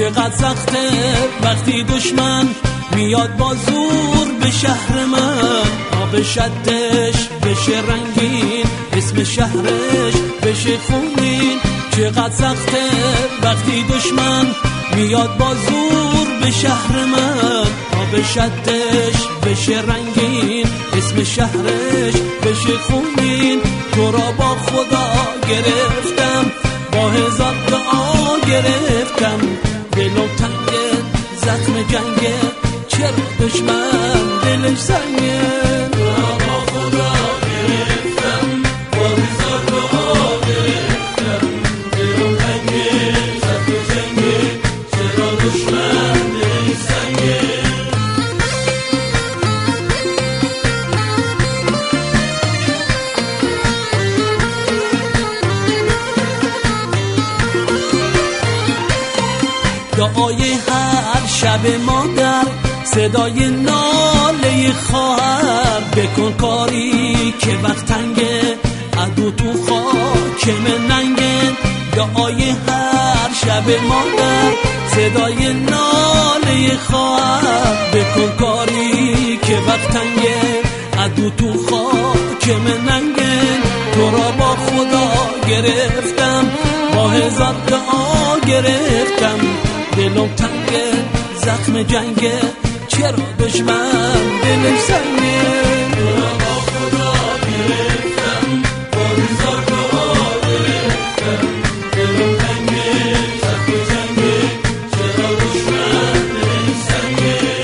چقدر سخته وقتی دشمن میاد با زور به شهر من. آب شدش بشه رنگین، اسم شهرش بشه خونین. چقدر سخته وقتی دشمن میاد با زور به شهر من. آب شدش بشه رنگین، اسم شهرش بشه خونین. تو را با خدا گرفتم، با هزار دعا گرفتم. دلم تنگه، زخم جنگه، چرا دشمن دلش سنگه. تو را با خدا گرفتم، با هزار دعا گرفتم. دلم تنگه، زخم جنگه، چرا دشمن دلش سنگه. دعای هر شب مادر، صدای ناله خواهر. بکن کاری که وقت تنگه، عدو تو خاکم ننگه. دعای هر شب مادر، صدای ناله خواهر. بکن کاری که وقت تنگه، عدو تو خاکم ننگه. تو را با خدا گرفتم، با هزار دعا گرفتم. دلم تنگه، زخم جنگه، چرا دشمن دلش سنگه. تو را با خدا گرفتم، با هزار دعا گرفتم. دلم تنگه، زخم جنگه، چرا دشمن دلش سنگه.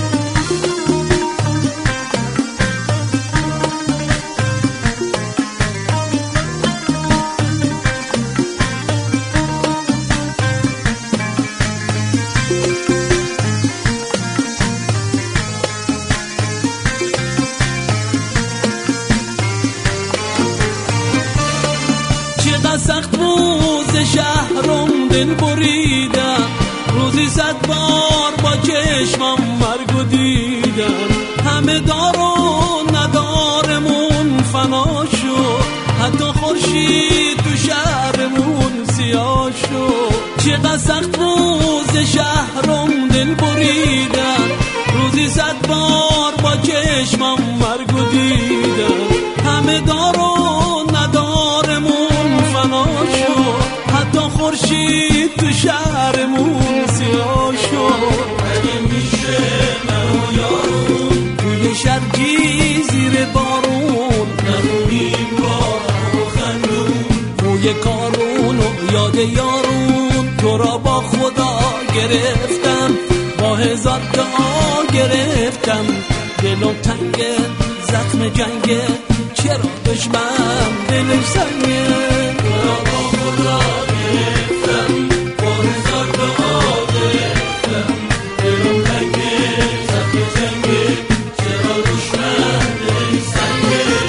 چقدر سخت روز شهرم دل بریدم. روزی 100 بار با چشمم مرگو دیدم. همه دار و ندارمون فنا شد، حتی خورشید تو شهرمون سیاه شد. چقدر سخت روز شهرم دل بریدم. روزی 100 بار با چشمم مرگو دیدم. همه دار و ندارمون فنا شد، حتی خورشید تو شهرمون سیاه شد. اگه میشه من و یارون توی شرگی زیر بارون، نمونیم با هم و خندون. روی کارون و یاد یارون، تو را با خدا گرفتم، با هزار دعا گرفتم. دلم تنگه، زخم جنگه، چرا دشمن دلش سنگه. تو را با خدا گرفتم، با هزار دعا گرفتم. دلم تنگه، زخم جنگه، چرا دشمن دلش سنگه.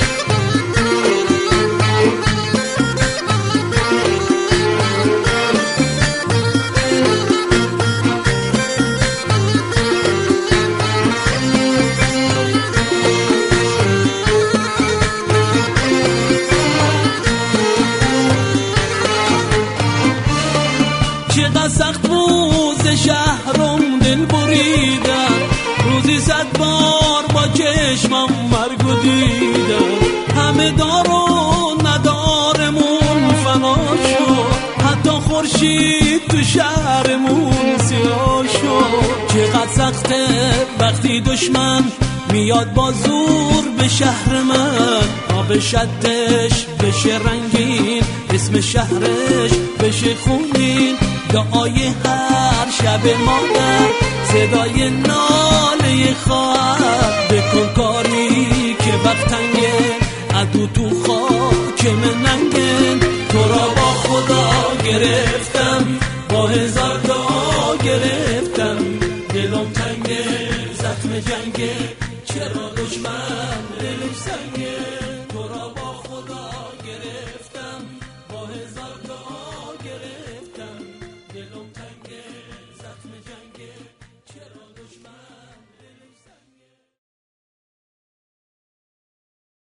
چقدر سخت روز شهرم دل بریدم. روزی 100 بار با چشمم مرگو دیدم. همه دار و ندارمون فنا شد، حتی خورشید تو شهرمون سیاه شد. چقدر سخته وقتی دشمن میاد با زور به شهر من. آب شدش بشه رنگین، اسم شهرش بشه خونین. دعای هر شب مادر، صدای ناله خواهر. بکن کاری که وقت تنگه، عدو تو خاکم